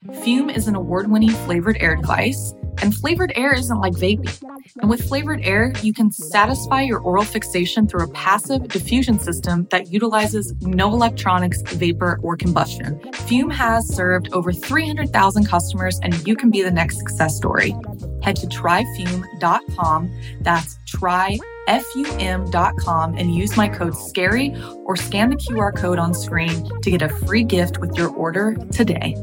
Fume is an award-winning flavored air device, and flavored air isn't like vaping. And with flavored air, you can satisfy your oral fixation through a passive diffusion system that utilizes no electronics, vapor, or combustion. Fume has served over 300,000 customers, and you can be the next success story. Head to tryfume.com. That's tryfum.com and use my code SCARY or scan the QR code on screen to get a free gift with your order today.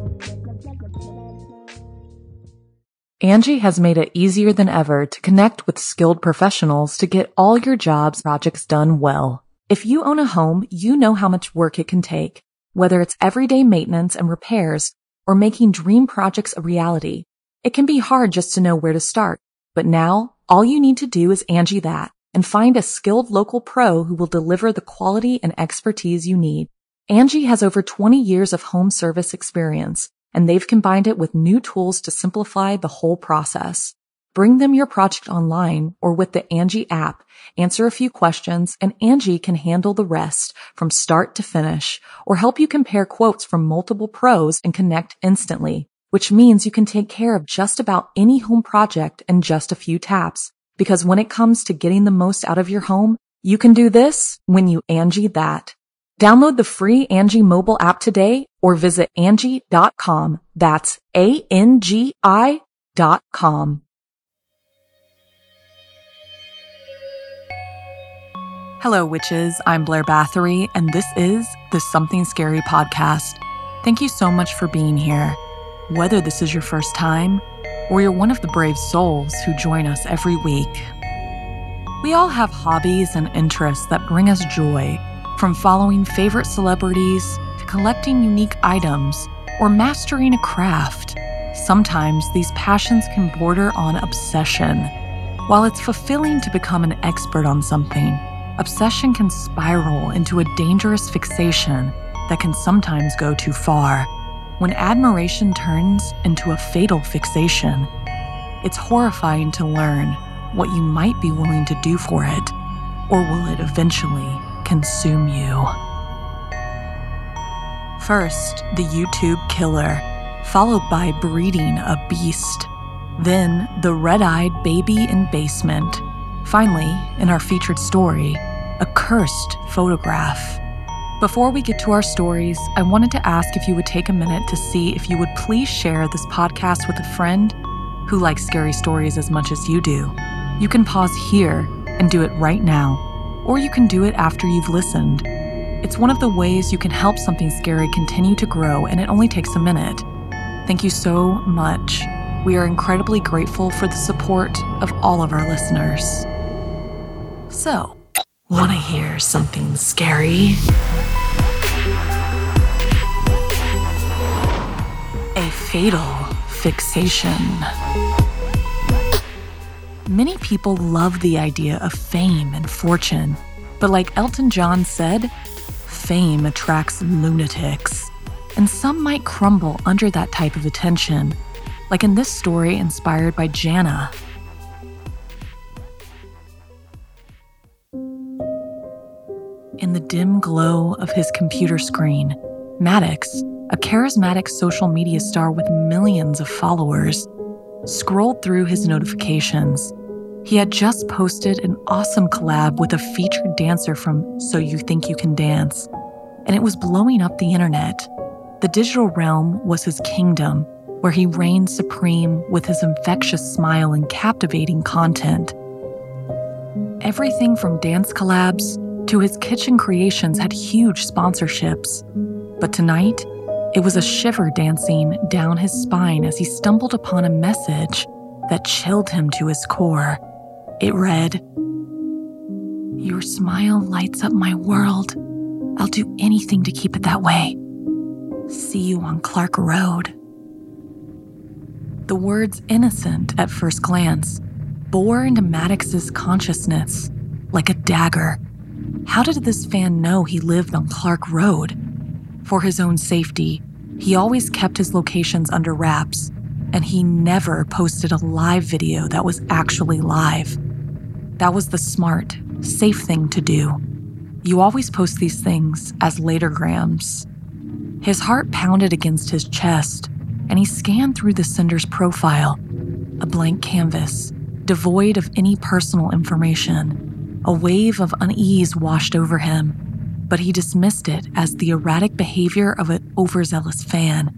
Angie has made it easier than ever to connect with skilled professionals to get all your jobs projects done well. If you own a home, you know how much work it can take, whether it's everyday maintenance and repairs or making dream projects a reality. It can be hard just to know where to start, but now all you need to do is Angie that and find a skilled local pro who will deliver the quality and expertise you need. Angie has over 20 years of home service experience, and they've combined it with new tools to simplify the whole process. Bring them your project online or with the Angie app, answer a few questions, and Angie can handle the rest from start to finish or help you compare quotes from multiple pros and connect instantly, which means you can take care of just about any home project in just a few taps. Because when it comes to getting the most out of your home, you can do this when you Angie that. Download the free Angie mobile app today or visit Angie.com. That's ANGI.com. Hello, witches. I'm Blair Bathory, and this is the Something Scary podcast. Thank you so much for being here. Whether this is your first time or you're one of the brave souls who join us every week. We all have hobbies and interests that bring us joy, from following favorite celebrities to collecting unique items or mastering a craft. Sometimes these passions can border on obsession. While it's fulfilling to become an expert on something, obsession can spiral into a dangerous fixation that can sometimes go too far. When admiration turns into a fatal fixation, it's horrifying to learn what you might be willing to do for it, or will it eventually consume you. First, the YouTube killer, followed by breeding a beast. Then, the red-eyed baby in basement. Finally, in our featured story, a cursed photograph. Before we get to our stories, I wanted to ask if you would take a minute to see if you would please share this podcast with a friend who likes scary stories as much as you do. You can pause here and do it right now, or you can do it after you've listened. It's one of the ways you can help Something Scary continue to grow, and it only takes a minute. Thank you so much. We are incredibly grateful for the support of all of our listeners. So, want to hear something scary? A fatal fixation. Many people love the idea of fame and fortune, but like Elton John said, fame attracts lunatics, and some might crumble under that type of attention, like in this story inspired by Jana. In the dim glow of his computer screen, Maddox, a charismatic social media star with millions of followers, scrolled through his notifications. He had just posted an awesome collab with a featured dancer from So You Think You Can Dance, and it was blowing up the internet. The digital realm was his kingdom, where he reigned supreme with his infectious smile and captivating content. Everything from dance collabs to his kitchen creations had huge sponsorships. But tonight, it was a shiver dancing down his spine as he stumbled upon a message that chilled him to his core. It read, "Your smile lights up my world. I'll do anything to keep it that way. See you on Clark Road." The words, innocent at first glance, bore into Maddox's consciousness like a dagger. How did this fan know he lived on Clark Road? For his own safety, he always kept his locations under wraps, and he never posted a live video that was actually live. That was the smart, safe thing to do. You always post these things as latergrams. His heart pounded against his chest. and he scanned through the sender's profile, a blank canvas, devoid of any personal information. A wave of unease washed over him, but he dismissed it as the erratic behavior of an overzealous fan.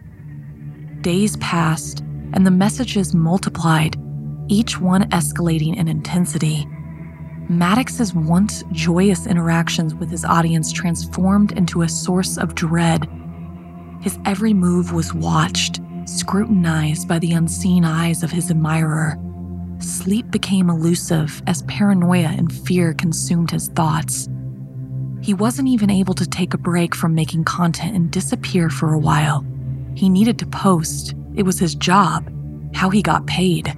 Days passed, and the messages multiplied, each one escalating in intensity. Maddox's once joyous interactions with his audience transformed into a source of dread. His every move was watched, scrutinized by the unseen eyes of his admirer. Sleep became elusive as paranoia and fear consumed his thoughts. He wasn't even able to take a break from making content and disappear for a while. He needed to post. It was his job, how he got paid.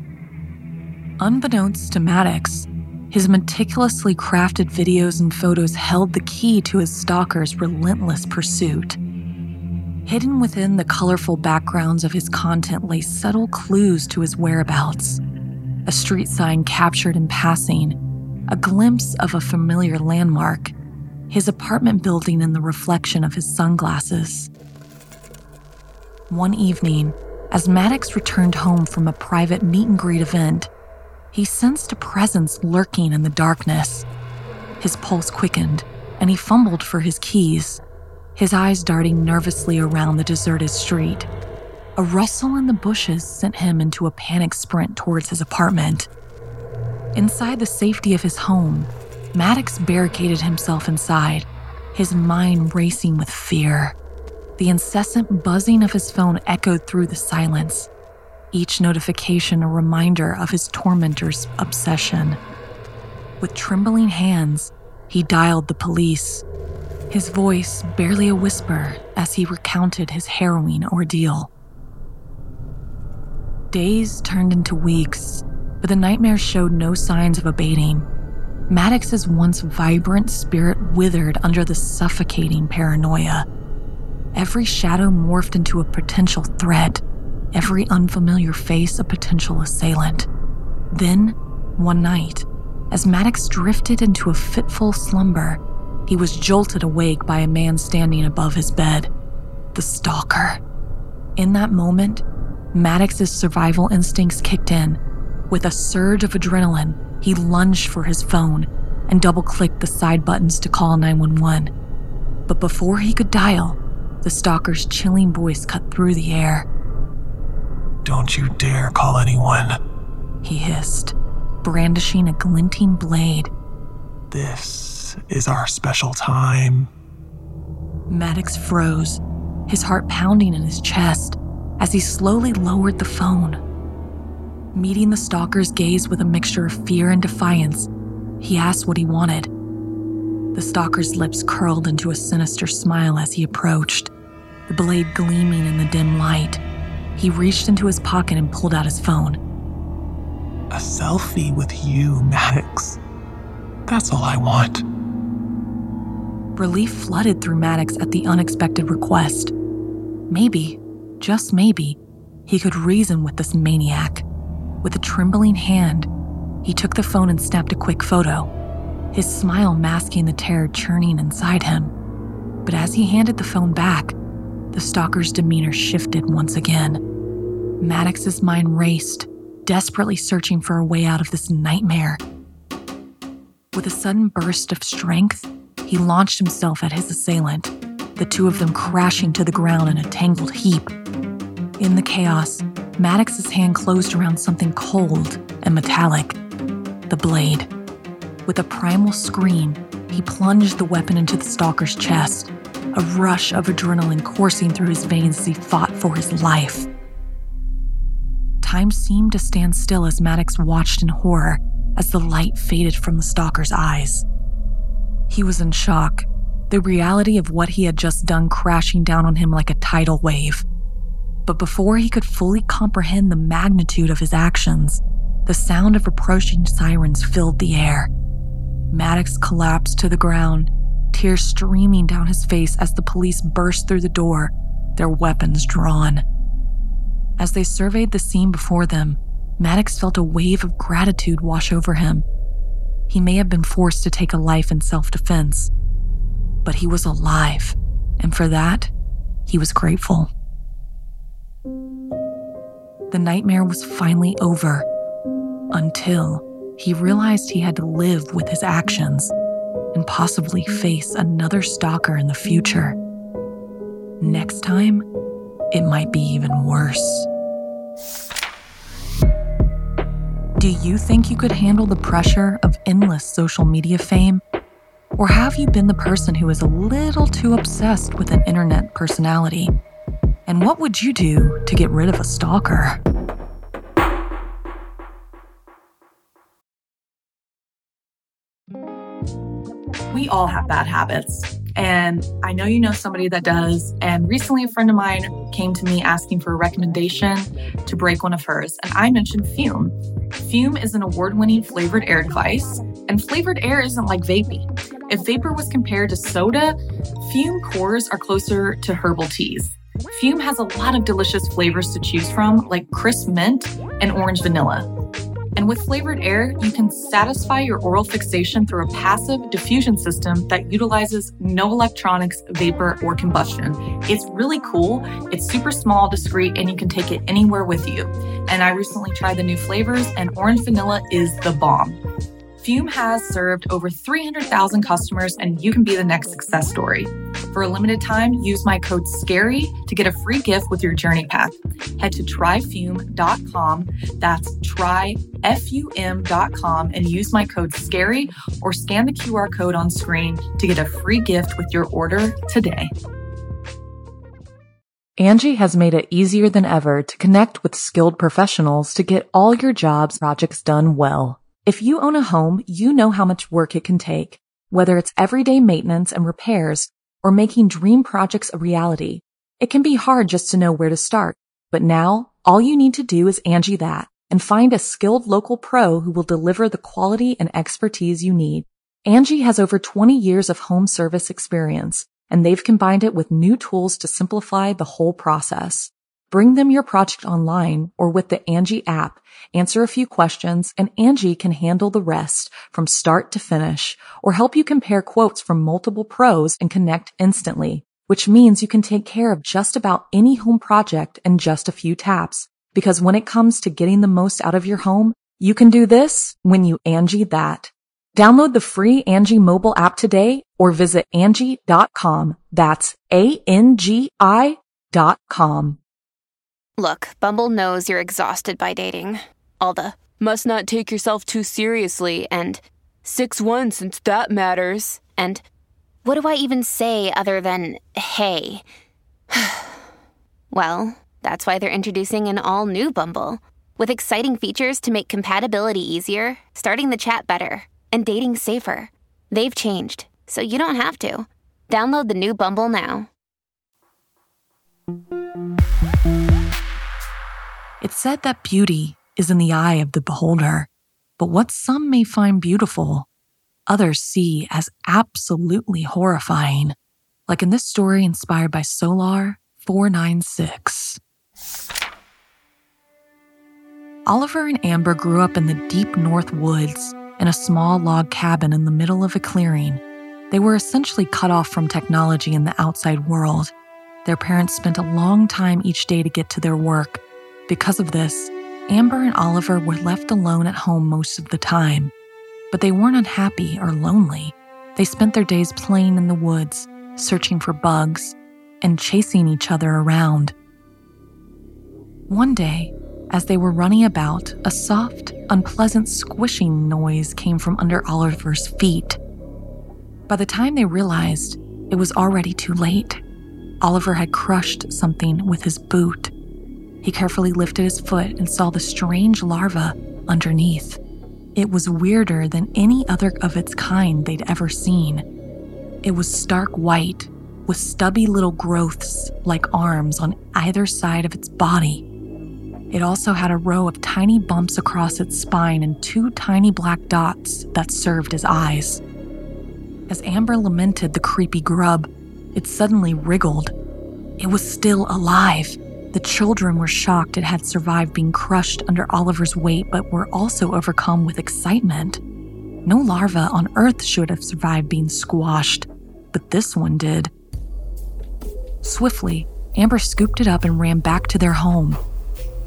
Unbeknownst to Maddox, his meticulously crafted videos and photos held the key to his stalker's relentless pursuit. Hidden within the colorful backgrounds of his content lay subtle clues to his whereabouts. A street sign captured in passing, a glimpse of a familiar landmark, his apartment building in the reflection of his sunglasses. One evening, as Maddox returned home from a private meet-and-greet event, he sensed a presence lurking in the darkness. His pulse quickened, and he fumbled for his keys, his eyes darting nervously around the deserted street. A rustle in the bushes sent him into a panic sprint towards his apartment. Inside the safety of his home, Maddox barricaded himself inside, his mind racing with fear. The incessant buzzing of his phone echoed through the silence, each notification a reminder of his tormentor's obsession. With trembling hands, he dialed the police, his voice barely a whisper as he recounted his harrowing ordeal. Days turned into weeks, but the nightmares showed no signs of abating. Maddox's once vibrant spirit withered under the suffocating paranoia. Every shadow morphed into a potential threat, every unfamiliar face a potential assailant. Then, one night, as Maddox drifted into a fitful slumber, he was jolted awake by a man standing above his bed, the stalker. In that moment, Maddox's survival instincts kicked in. With a surge of adrenaline, he lunged for his phone and double-clicked the side buttons to call 911. But before he could dial, the stalker's chilling voice cut through the air. "Don't you dare call anyone," he hissed, brandishing a glinting blade. "This is our special time." Maddox froze, his heart pounding in his chest as he slowly lowered the phone. Meeting the stalker's gaze with a mixture of fear and defiance, he asked what he wanted. The stalker's lips curled into a sinister smile as he approached, the blade gleaming in the dim light. He reached into his pocket and pulled out his phone. "A selfie with you, Maddox. That's all I want." Relief flooded through Maddox at the unexpected request. Maybe, just maybe, he could reason with this maniac. With a trembling hand, he took the phone and snapped a quick photo, his smile masking the terror churning inside him. But as he handed the phone back, the stalker's demeanor shifted once again. Maddox's mind raced, desperately searching for a way out of this nightmare. With a sudden burst of strength, he launched himself at his assailant, the two of them crashing to the ground in a tangled heap. In the chaos, Maddox's hand closed around something cold and metallic, the blade. With a primal scream, he plunged the weapon into the stalker's chest, a rush of adrenaline coursing through his veins as he fought for his life. Time seemed to stand still as Maddox watched in horror as the light faded from the stalker's eyes. He was in shock, the reality of what he had just done crashing down on him like a tidal wave. But before he could fully comprehend the magnitude of his actions, the sound of approaching sirens filled the air. Maddox collapsed to the ground, tears streaming down his face as the police burst through the door, their weapons drawn. As they surveyed the scene before them, Maddox felt a wave of gratitude wash over him. He may have been forced to take a life in self-defense, but he was alive, and for that, he was grateful. The nightmare was finally over, until he realized he had to live with his actions and possibly face another stalker in the future. Next time, it might be even worse. Do you think you could handle the pressure of endless social media fame? Or have you been the person who is a little too obsessed with an internet personality? And what would you do to get rid of a stalker? We all have bad habits, and I know you know somebody that does. And recently a friend of mine came to me asking for a recommendation to break one of hers, and I mentioned Fume. Fume is an award-winning flavored air device, and flavored air isn't like vaping. If vapor was compared to soda, Fume cores are closer to herbal teas. Fume has a lot of delicious flavors to choose from, like crisp mint and orange vanilla. And with flavored air, you can satisfy your oral fixation through a passive diffusion system that utilizes no electronics, vapor, or combustion. It's really cool. It's super small, discreet, and you can take it anywhere with you. And I recently tried the new flavors, and orange vanilla is the bomb. Fume has served over 300,000 customers, and you can be the next success story. For a limited time, use my code SCARY to get a free gift with your journey pack. Head to tryfume.com, that's tryfum.com, and use my code SCARY or scan the QR code on screen to get a free gift with your order today. Angie has made it easier than ever to connect with skilled professionals to get all your jobs projects done well. If you own a home, you know how much work it can take, whether it's everyday maintenance and repairs or making dream projects a reality. It can be hard just to know where to start, but now all you need to do is Angie that and find a skilled local pro who will deliver the quality and expertise you need. Angie has over 20 years of home service experience, and they've combined it with new tools to simplify the whole process. Bring them your project online or with the Angie app, answer a few questions, and Angie can handle the rest from start to finish, or help you compare quotes from multiple pros and connect instantly, which means you can take care of just about any home project in just a few taps. Because when it comes to getting the most out of your home, you can do this when you Angie that. Download the free Angie mobile app today or visit Angie.com. That's ANGI.com. Look, Bumble knows you're exhausted by dating. All the, must not take yourself too seriously, and 6'1" since that matters, and what do I even say other than, hey? Well, that's why they're introducing an all-new Bumble, with exciting features to make compatibility easier, starting the chat better, and dating safer. They've changed, so you don't have to. Download the new Bumble now. It's said that beauty is in the eye of the beholder, but what some may find beautiful, others see as absolutely horrifying, like in this story inspired by Solar 496. Oliver and Amber grew up in the deep north woods in a small log cabin in the middle of a clearing. They were essentially cut off from technology in the outside world. Their parents spent a long time each day to get to their work. Because of this, Amber and Oliver were left alone at home most of the time. But they weren't unhappy or lonely. They spent their days playing in the woods, searching for bugs, and chasing each other around. One day, as they were running about, a soft, unpleasant squishing noise came from under Oliver's feet. By the time they realized, it was already too late. Oliver had crushed something with his boot. He carefully lifted his foot and saw the strange larva underneath. It was weirder than any other of its kind they'd ever seen. It was stark white, with stubby little growths like arms on either side of its body. It also had a row of tiny bumps across its spine and 2 tiny black dots that served as eyes. As Amber lamented the creepy grub, it suddenly wriggled. It was still alive. The children were shocked it had survived being crushed under Oliver's weight, but were also overcome with excitement. No larva on Earth should have survived being squashed, but this one did. Swiftly, Amber scooped it up and ran back to their home.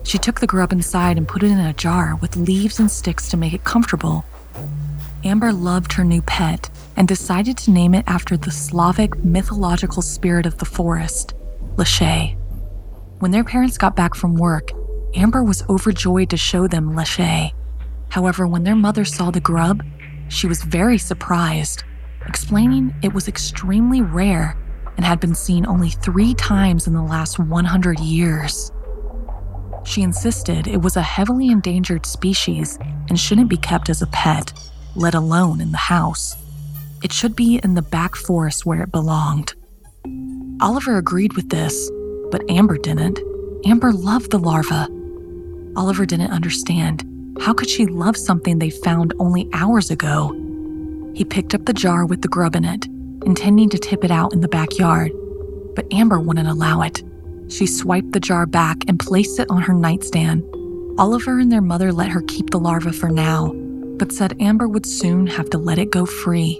She took the grub inside and put it in a jar with leaves and sticks to make it comfortable. Amber loved her new pet and decided to name it after the Slavic mythological spirit of the forest, Lachey. When their parents got back from work, Amber was overjoyed to show them Lachey. However, when their mother saw the grub, she was very surprised, explaining it was extremely rare and had been seen only 3 times in the last 100 years. She insisted it was a heavily endangered species and shouldn't be kept as a pet, let alone in the house. It should be in the back forest where it belonged. Oliver agreed with this, but Amber didn't. Amber loved the larva. Oliver didn't understand. How could she love something they found only hours ago? He picked up the jar with the grub in it, intending to tip it out in the backyard, but Amber wouldn't allow it. She swiped the jar back and placed it on her nightstand. Oliver and their mother let her keep the larva for now, but said Amber would soon have to let it go free.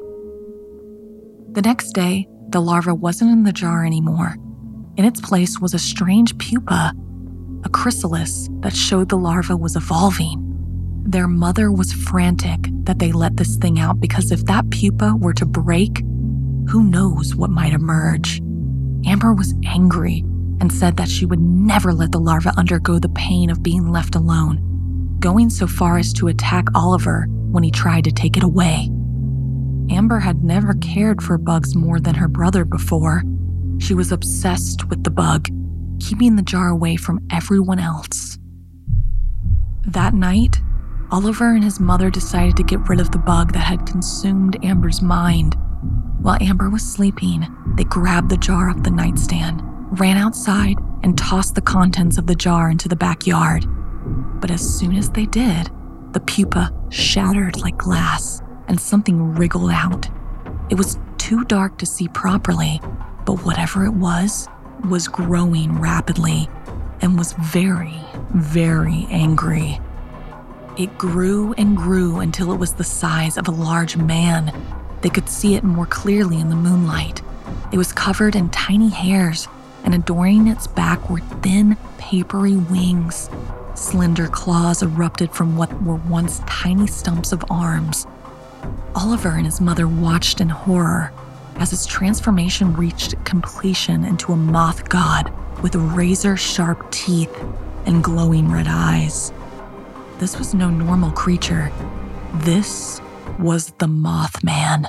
The next day, the larva wasn't in the jar anymore. In its place was a strange pupa, a chrysalis that showed the larva was evolving. Their mother was frantic that they let this thing out because if that pupa were to break, who knows what might emerge. Amber was angry and said that she would never let the larva undergo the pain of being left alone, going so far as to attack Oliver when he tried to take it away. Amber had never cared for bugs more than her brother before. She was obsessed with the bug, keeping the jar away from everyone else. That night, Oliver and his mother decided to get rid of the bug that had consumed Amber's mind. While Amber was sleeping, they grabbed the jar off the nightstand, ran outside, and tossed the contents of the jar into the backyard. But as soon as they did, the pupa shattered like glass and something wriggled out. It was too dark to see properly, but whatever it was growing rapidly and was very, very angry. It grew and grew until it was the size of a large man. They could see it more clearly in the moonlight. It was covered in tiny hairs, and adorning its back were thin, papery wings. Slender claws erupted from what were once tiny stumps of arms. Oliver and his mother watched in horror as its transformation reached completion into a moth god with razor-sharp teeth and glowing red eyes. This was no normal creature. This was the Mothman.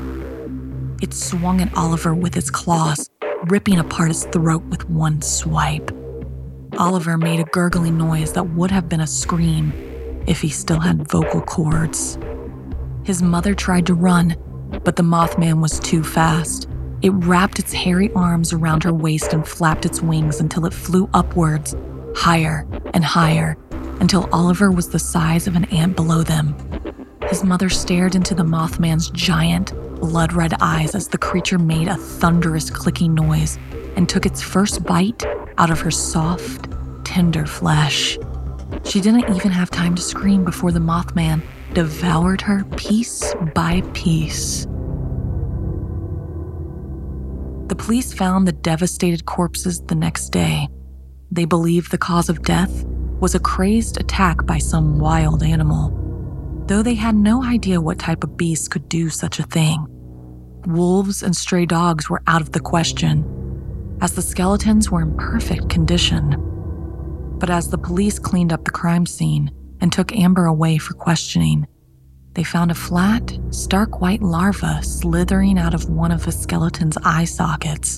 It swung at Oliver with its claws, ripping apart his throat with one swipe. Oliver made a gurgling noise that would have been a scream if he still had vocal cords. His mother tried to run, but the Mothman was too fast. It wrapped its hairy arms around her waist and flapped its wings until it flew upwards, higher and higher, until Oliver was the size of an ant below them. His mother stared into the Mothman's giant, blood-red eyes as the creature made a thunderous clicking noise and took its first bite out of her soft, tender flesh. She didn't even have time to scream before the Mothman devoured her piece by piece. The police found the devastated corpses the next day. They believed the cause of death was a crazed attack by some wild animal, though they had no idea what type of beast could do such a thing. Wolves and stray dogs were out of the question, as the skeletons were in perfect condition. But as the police cleaned up the crime scene and took Amber away for questioning, they found a flat, stark white larva slithering out of one of the skeleton's eye sockets.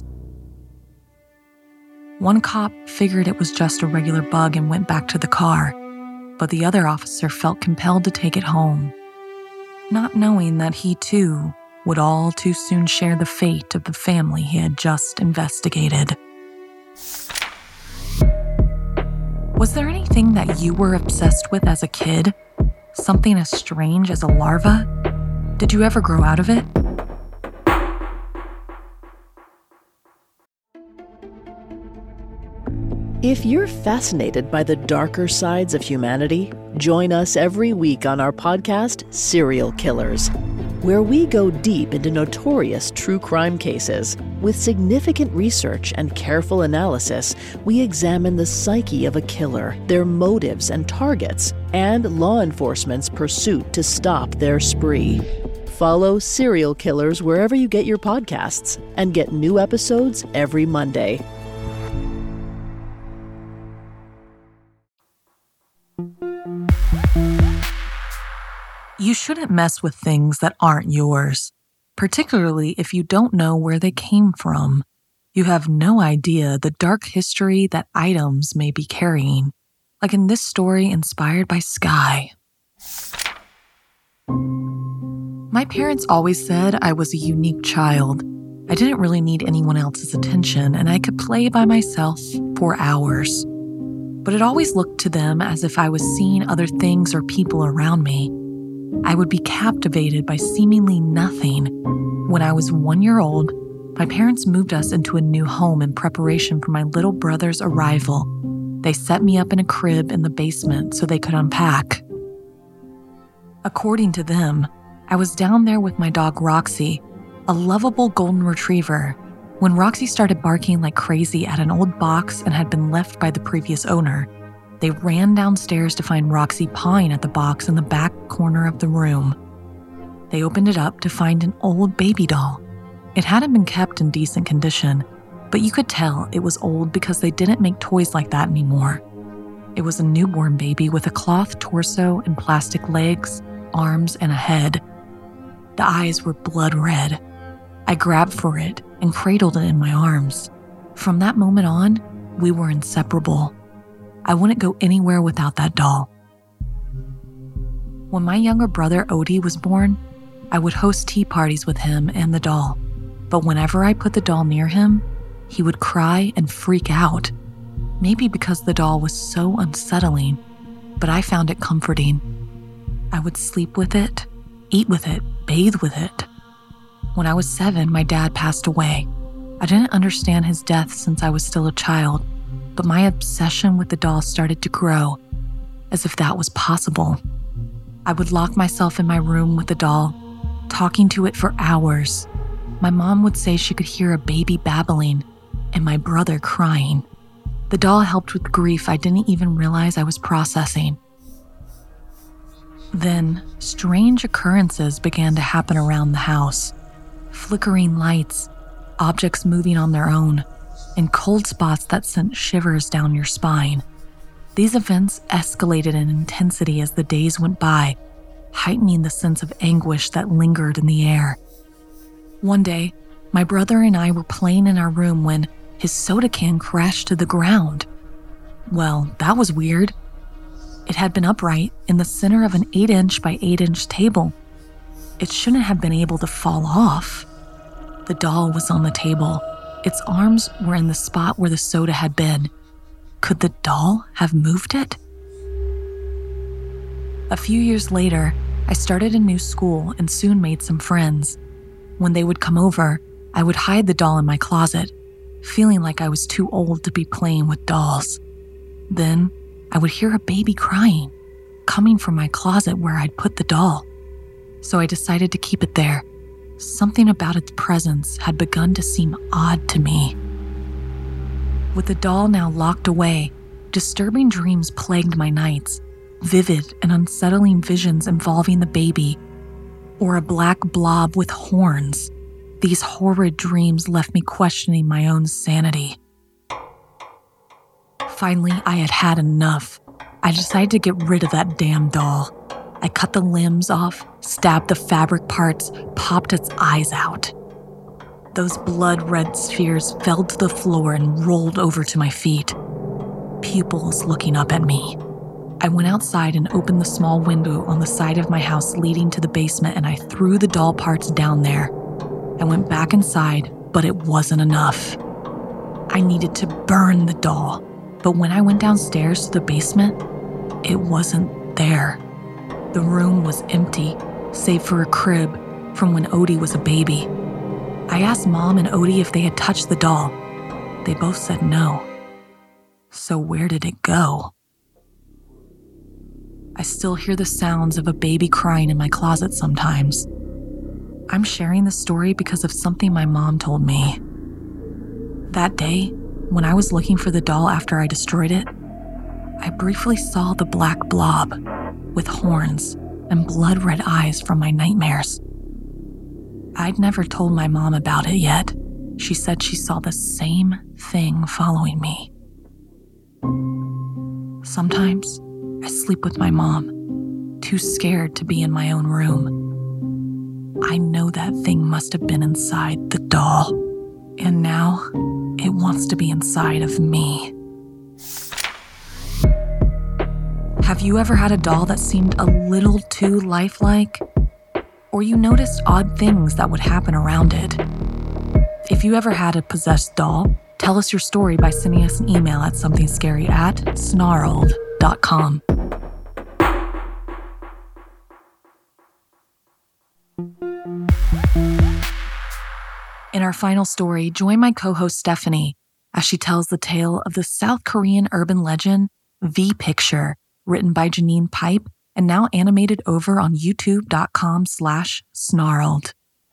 One cop figured it was just a regular bug and went back to the car, but the other officer felt compelled to take it home, not knowing that he too would all too soon share the fate of the family he had just investigated. Was there anything that you were obsessed with as a kid? Something as strange as a larva? Did you ever grow out of it? If you're fascinated by the darker sides of humanity, join us every week on our podcast, Serial Killers. where we go deep into notorious true crime cases. With significant research and careful analysis, we examine the psyche of a killer, their motives and targets, and law enforcement's pursuit to stop their spree. Follow Serial Killers wherever you get your podcasts and get new episodes every Monday. You shouldn't mess with things that aren't yours, particularly if you don't know where they came from. You have no idea the dark history that items may be carrying, like in this story inspired by Sky. My parents always said I was a unique child. I didn't really need anyone else's attention, and I could play by myself for hours. But it always looked to them as if I was seeing other things or people around me. I would be captivated by seemingly nothing. When I was 1 year old, my parents moved us into a new home in preparation for my little brother's arrival. They set me up in a crib in the basement so they could unpack. According to them, I was down there with my dog Roxy, a lovable golden retriever, when Roxy started barking like crazy at an old box and had been left by the previous owner. They ran downstairs to find Roxy pawing at the box in the back corner of the room. They opened it up to find an old baby doll. It hadn't been kept in decent condition, but you could tell it was old because they didn't make toys like that anymore. It was a newborn baby with a cloth torso and plastic legs, arms, and a head. The eyes were blood red. I grabbed for it and cradled it in my arms. From that moment on, we were inseparable. I wouldn't go anywhere without that doll. When my younger brother Odie was born, I would host tea parties with him and the doll. But whenever I put the doll near him, he would cry and freak out. Maybe because the doll was so unsettling, but I found it comforting. I would sleep with it, eat with it, bathe with it. When I was 7, my dad passed away. I didn't understand his death since I was still a child, but my obsession with the doll started to grow, as if that was possible. I would lock myself in my room with the doll, talking to it for hours. My mom would say she could hear a baby babbling and my brother crying. The doll helped with grief I didn't even realize I was processing. Then, strange occurrences began to happen around the house. Flickering lights, objects moving on their own, and cold spots that sent shivers down your spine. These events escalated in intensity as the days went by, heightening the sense of anguish that lingered in the air. One day, my brother and I were playing in our room when his soda can crashed to the ground. Well, that was weird. It had been upright in the center of an 8-inch by 8-inch table. It shouldn't have been able to fall off. The doll was on the table. Its arms were in the spot where the soda had been. Could the doll have moved it? A few years later, I started a new school and soon made some friends. When they would come over, I would hide the doll in my closet, feeling like I was too old to be playing with dolls. Then, I would hear a baby crying, coming from my closet where I'd put the doll. So I decided to keep it there. Something about its presence had begun to seem odd to me. With the doll now locked away, disturbing dreams plagued my nights, vivid and unsettling visions involving the baby, or a black blob with horns. These horrid dreams left me questioning my own sanity. Finally, I had had enough. I decided to get rid of that damn doll. I cut the limbs off, stabbed the fabric parts, popped its eyes out. Those blood-red spheres fell to the floor and rolled over to my feet, pupils looking up at me. I went outside and opened the small window on the side of my house leading to the basement, and I threw the doll parts down there. I went back inside, but it wasn't enough. I needed to burn the doll, but when I went downstairs to the basement, it wasn't there. The room was empty, save for a crib from when Odie was a baby. I asked Mom and Odie if they had touched the doll. They both said no. So where did it go? I still hear the sounds of a baby crying in my closet sometimes. I'm sharing this story because of something my mom told me. That day, when I was looking for the doll after I destroyed it, I briefly saw the black blob with horns and blood-red eyes from my nightmares. I'd never told my mom about it yet. She said she saw the same thing following me. Sometimes I sleep with my mom, too scared to be in my own room. I know that thing must have been inside the doll, and now it wants to be inside of me. Have you ever had a doll that seemed a little too lifelike? Or you noticed odd things that would happen around it? If you ever had a possessed doll, tell us your story by sending us an email at somethingscary@snarled.com. In our final story, join my co-host Stephanie as she tells the tale of the South Korean urban legend V-Picture, written by Janine Pipe and now animated over on youtube.com/snarled.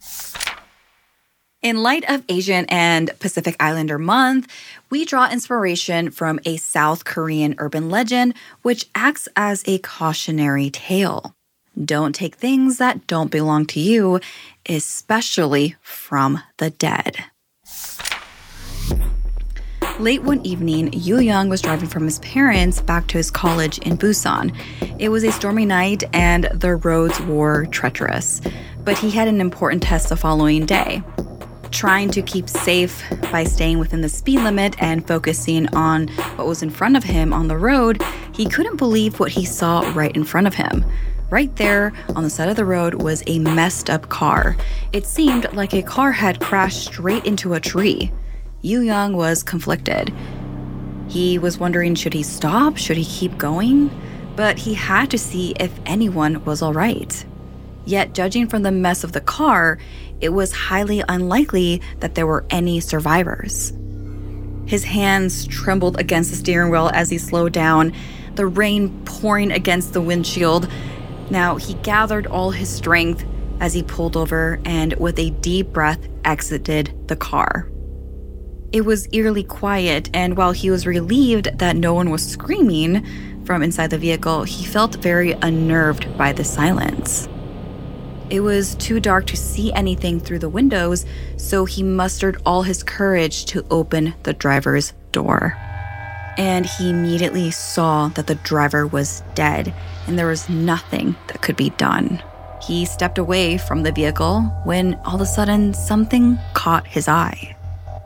In light of Asian and Pacific Islander Month, we draw inspiration from a South Korean urban legend which acts as a cautionary tale. Don't take things that don't belong to you, especially from the dead. Late one evening, Yu Young was driving from his parents back to his college in Busan. It was a stormy night and the roads were treacherous, but he had an important test the following day. Trying to keep safe by staying within the speed limit and focusing on what was in front of him on the road, he couldn't believe what he saw right in front of him. Right there on the side of the road was a messed up car. It seemed like a car had crashed straight into a tree. Yu Young was conflicted. He was wondering, should he stop? Should he keep going? But he had to see if anyone was all right. Yet, judging from the mess of the car, it was highly unlikely that there were any survivors. His hands trembled against the steering wheel as he slowed down, the rain pouring against the windshield. Now, he gathered all his strength as he pulled over and, with a deep breath, exited the car. It was eerily quiet, and while he was relieved that no one was screaming from inside the vehicle, he felt very unnerved by the silence. It was too dark to see anything through the windows, so he mustered all his courage to open the driver's door. And he immediately saw that the driver was dead, and there was nothing that could be done. He stepped away from the vehicle when all of a sudden something caught his eye.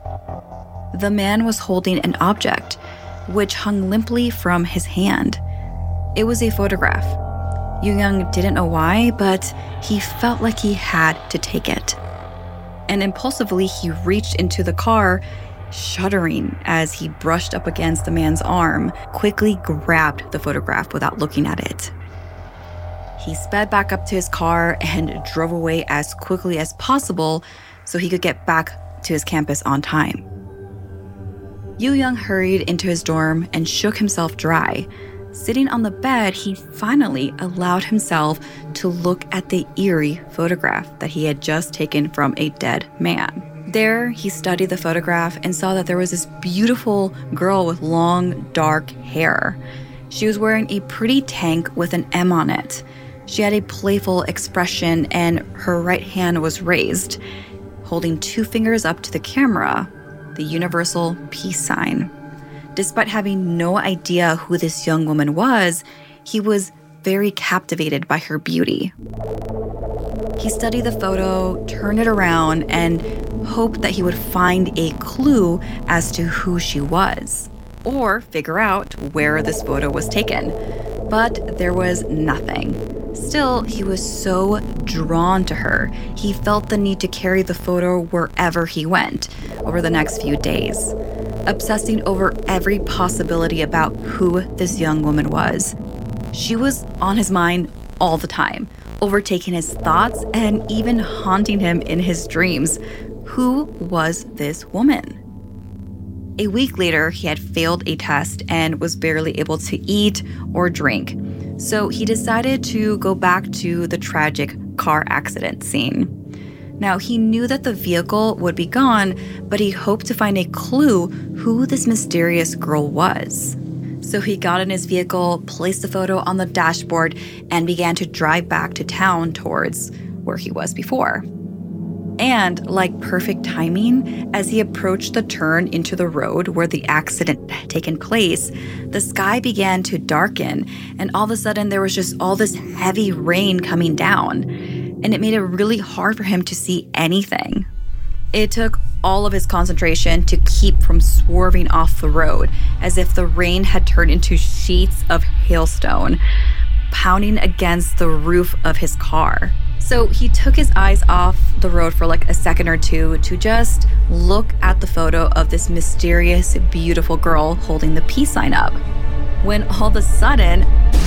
The man was holding an object, which hung limply from his hand. It was a photograph. Yu Young didn't know why, but he felt like he had to take it. And impulsively, he reached into the car, shuddering as he brushed up against the man's arm, quickly grabbed the photograph without looking at it. He sped back up to his car and drove away as quickly as possible so he could get back to his campus on time. Yu Young hurried into his dorm and shook himself dry. Sitting on the bed, he finally allowed himself to look at the eerie photograph that he had just taken from a dead man. There, he studied the photograph and saw that there was this beautiful girl with long, dark hair. She was wearing a pretty tank with an M on it. She had a playful expression and her right hand was raised, holding 2 fingers up to the camera, the universal peace sign. Despite having no idea who this young woman was, he was very captivated by her beauty. He studied the photo, turned it around, and hoped that he would find a clue as to who she was, or figure out where this photo was taken. But there was nothing. Still, he was so drawn to her, he felt the need to carry the photo wherever he went over the next few days, obsessing over every possibility about who this young woman was. She was on his mind all the time, overtaking his thoughts and even haunting him in his dreams. Who was this woman? A week later, he had failed a test and was barely able to eat or drink. So he decided to go back to the tragic car accident scene. Now, he knew that the vehicle would be gone, but he hoped to find a clue who this mysterious girl was. So he got in his vehicle, placed the photo on the dashboard, and began to drive back to town towards where he was before. And like perfect timing, as he approached the turn into the road where the accident had taken place, the sky began to darken, and all of a sudden there was just all this heavy rain coming down, and it made it really hard for him to see anything. It took all of his concentration to keep from swerving off the road, as if the rain had turned into sheets of hailstone, pounding against the roof of his car. So he took his eyes off the road for like a second or two to just look at the photo of this mysterious, beautiful girl holding the peace sign up. When all of a sudden,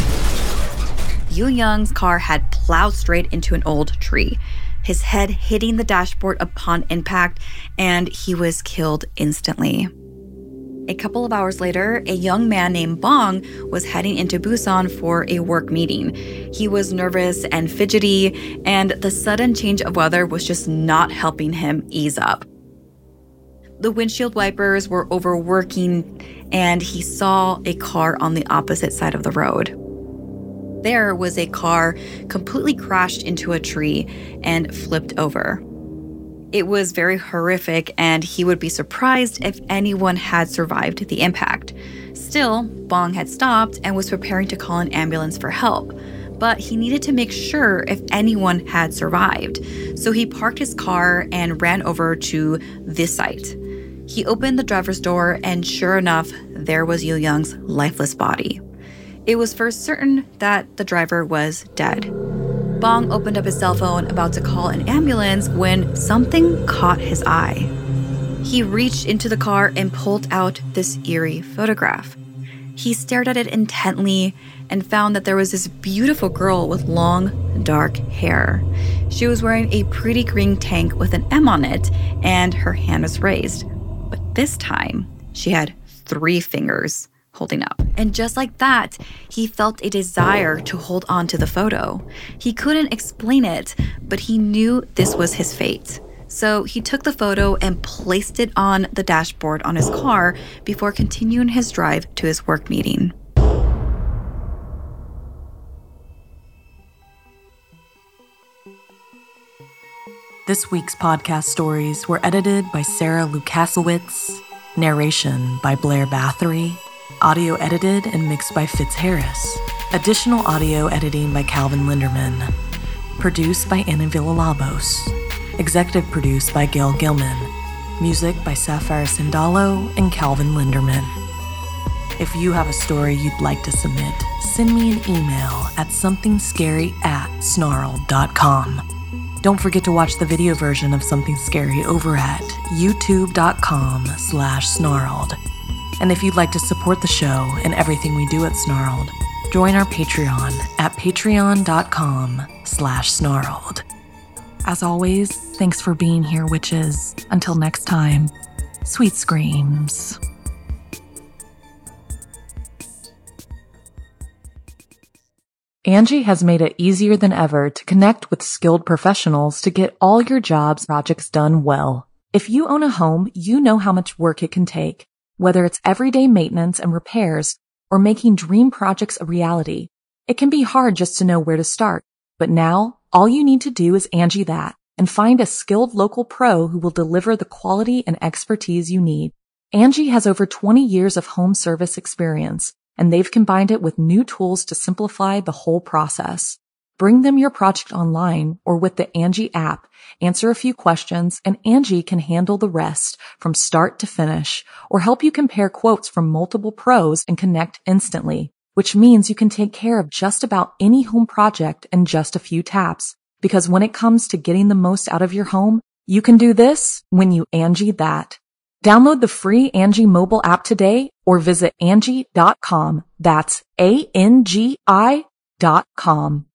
Yu Young's car had plowed straight into an old tree, his head hitting the dashboard upon impact, and he was killed instantly. A couple of hours later, a young man named Bong was heading into Busan for a work meeting. He was nervous and fidgety, and the sudden change of weather was just not helping him ease up. The windshield wipers were overworking, and he saw a car on the opposite side of the road. There was a car completely crashed into a tree and flipped over. It was very horrific, and he would be surprised if anyone had survived the impact. Still, Bong had stopped and was preparing to call an ambulance for help, but he needed to make sure if anyone had survived. So he parked his car and ran over to this site. He opened the driver's door, and sure enough, there was Yu Young's lifeless body. It was for certain that the driver was dead. Bong opened up his cell phone, about to call an ambulance, when something caught his eye. He reached into the car and pulled out this eerie photograph. He stared at it intently and found that there was this beautiful girl with long, dark hair. She was wearing a pretty green tank with an M on it, and her hand was raised. But this time, she had 3 fingers holding up. And just like that, he felt a desire to hold on to the photo. He couldn't explain it, but he knew this was his fate. So he took the photo and placed it on the dashboard on his car before continuing his drive to his work meeting. This week's podcast stories were edited by Sarah Lukasiewicz, narration by Blair Bathory, audio edited and mixed by Fitz Harris. Additional audio editing by Calvin Linderman. Produced by Anna Villalobos. Executive produced by Gail Gilman. Music by Sapphire Sindalo and Calvin Linderman. If you have a story you'd like to submit, send me an email at somethingscary@snarled.com. Don't forget to watch the video version of Something Scary over at youtube.com/snarled. And if you'd like to support the show and everything we do at Snarled, join our Patreon at patreon.com/snarled. As always, thanks for being here, witches. Until next time, sweet screams. Angie has made it easier than ever to connect with skilled professionals to get all your jobs projects done well. If you own a home, you know how much work it can take. Whether it's everyday maintenance and repairs or making dream projects a reality, it can be hard just to know where to start. But now, all you need to do is Angie that and find a skilled local pro who will deliver the quality and expertise you need. Angie has over 20 years of home service experience, and they've combined it with new tools to simplify the whole process. Bring them your project online or with the Angie app, answer a few questions, and Angie can handle the rest from start to finish, or help you compare quotes from multiple pros and connect instantly, which means you can take care of just about any home project in just a few taps. Because when it comes to getting the most out of your home, you can do this when you Angie that. Download the free Angie mobile app today or visit Angie.com. That's ANGI.com.